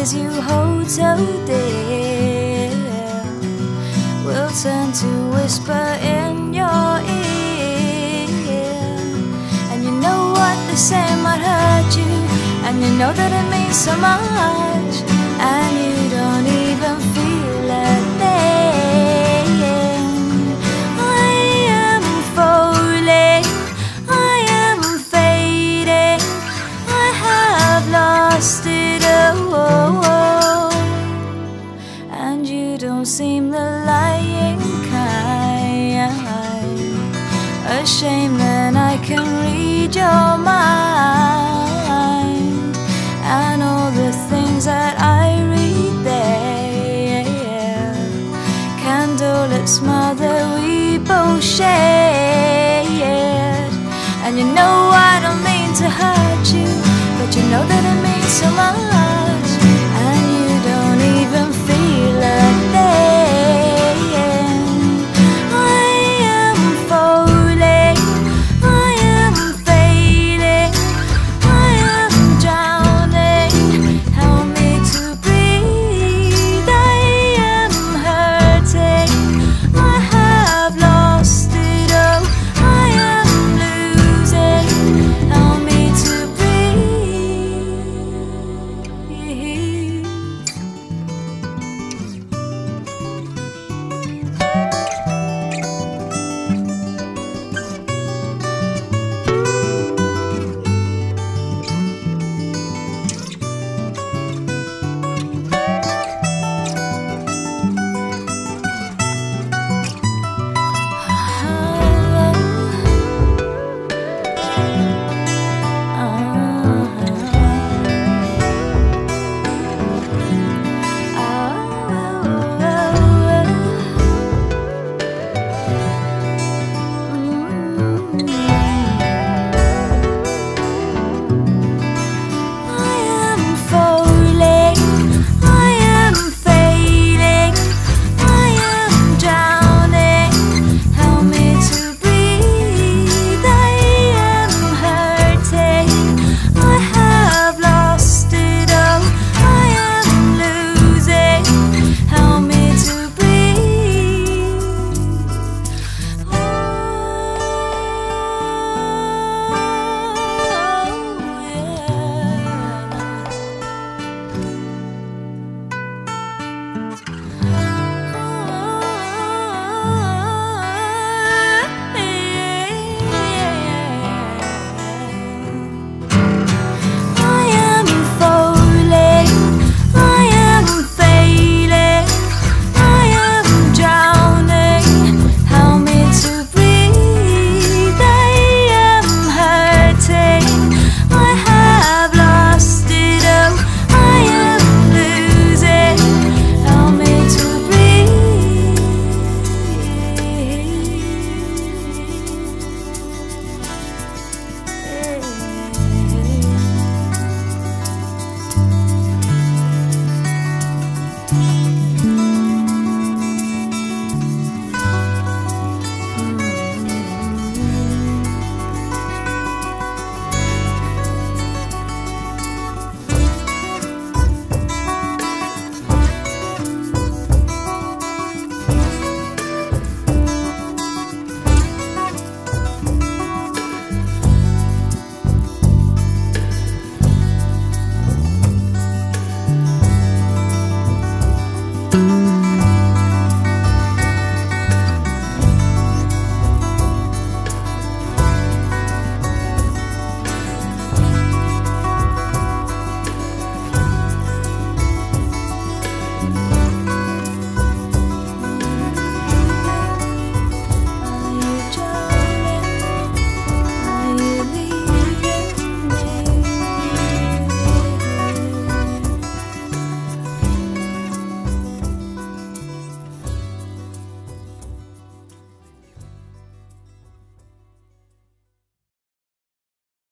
eyes you hold so dear will turn to whisper in your ear. And you know what they say might hurt you, and you know that it means so much, and you don't even feel a thing. I am falling, I am fading, I have lost it all, and you don't seem the lying kind. A shame that I can read your mind, and all the things that I read there. Candlelit smile that we both shared. And you know I don't mean to hurt you, but you know that it